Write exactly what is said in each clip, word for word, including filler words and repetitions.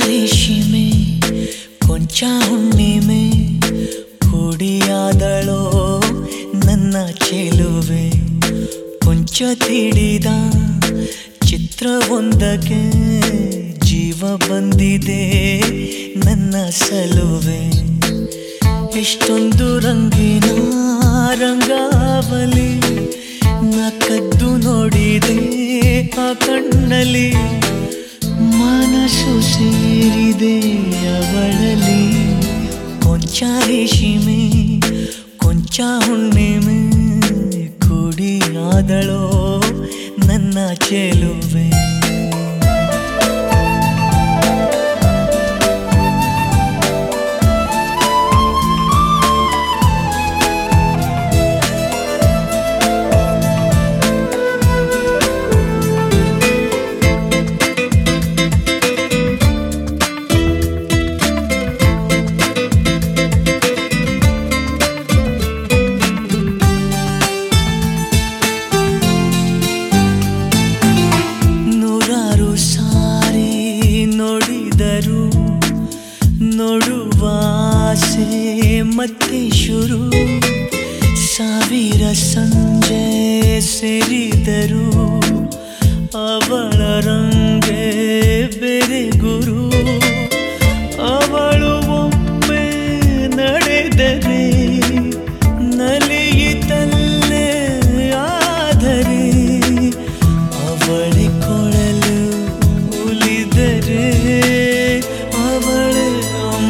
ರೇಷಿಮೆ ಕೊಂಚ ಹುಣ್ಣಿಮೆ ಕುಡಿಯಾದಳೋ ನನ್ನ ಚೆಲುವೆ. ಕೊಂಚ ತಿಳಿದ ಚಿತ್ರವೊಂದಕ್ಕೆ ಜೀವ ಬಂದಿದೆ ನನ್ನ ಸಲುವೆ. ಎಷ್ಟೊಂದು ರಂಗಿನ ರಂಗಾವಲಿ ನ ಕದ್ದು ನೋಡಿದೆ ಆ ಕಣ್ಣಲ್ಲಿ. ಮನಸ್ಸು ಸೇರಿದೆ ಅವಳಲ್ಲಿ. ಕೊಂಚ ರೇಷಿಮೆ ಕೊಂಚ ಹುಣ್ಣಿಮೆ ಕುಡಿಯಾದಳೋ ನನ್ನ ಚೆಲುವೆ. ನೋಡುವಾಸೆ ಮತ್ತೆ ಶುರು. ಸಾವಿರ ಸಂಜೆ ಸೇರಿದರು ಅವಳ ರಂಗೆ ಬೇರೆ ಗುರು. ಅವಳು ಒಮ್ಮೆ ನಡೆದರೆ ನಲಿಯಿತಲ್ಲೇ ಆದರೆ ಅವಳೆ ಕೊಳಲು ಉಲಿದರೆ ಅವಳೆ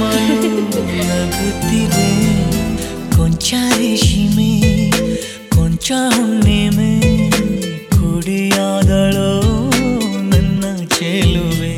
ನಗುತ್ತಿದೆ. ಕೊಂಚ ರೇಷಿಮೆ ಕೊಂಚ ಹುಣ್ಣಿಮೆ ಕುಡಿಯಾದಳೋ ನನ್ನ ಚೆಲುವೆ.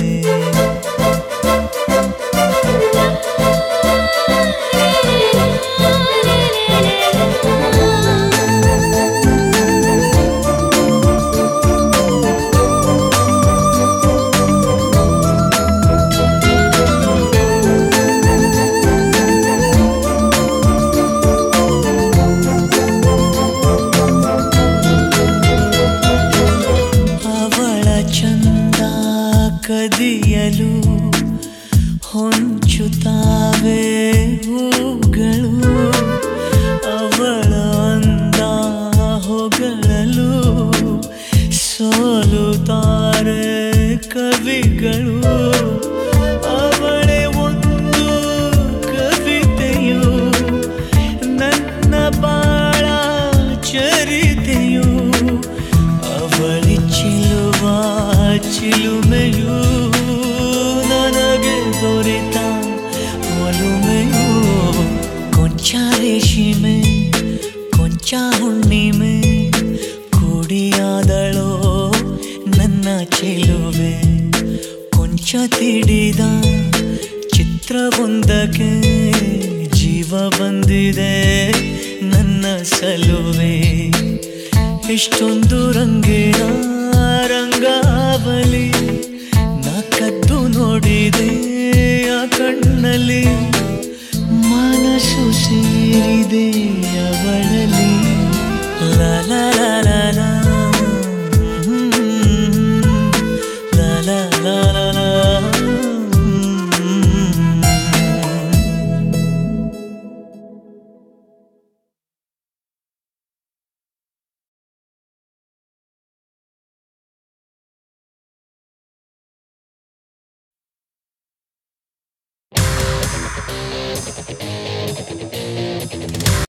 ಕದಿಯಲು ಹೊಂಚುತ್ತಾವೆ ಹೂಗಳು. ಅವಳ ಅಂದ ಹೊಗಳಲು ಸೋಲುತ್ತಾರೆ ಕವಿಗಳು. ಅವಳೇ ಒಂದು ಕವಿತೆಯು ನನ್ನ ಬಾಳ ಚರಿತೆಯು. ಅವಳಿ ಚಿಲುವ ಚಿಲುಮೆಯು ನನಗೆ ದೊರೆತ ಒಲುಮೆಯು. ಕೊಂಚ ರೇಷಿಮೆ ಕೊಂಚ ಹುಣ್ಣಿಮೆ ಕುಡಿಯಾದಳೋ ನನ್ನ ಚೆಲುವೆ. ಕೊಂಚ ತಿಳಿದ ಚಿತ್ರವೊಂದಕ್ಕೆ ಜೀವ ಬಂದಿದೆ ನನ್ನ ಸಲುವೆ. ಎಷ್ಟೊಂದು ರಂಗಿನ ರಂಗಾವಲಿ ನಾ ಕದ್ದು ನೋಡಿದೆ ಆ ಕಣ್ಣಲ್ಲಿ. ಮನಸ್ಸು ಸೇರಿದೆ ಅವಳಲ್ಲಿ.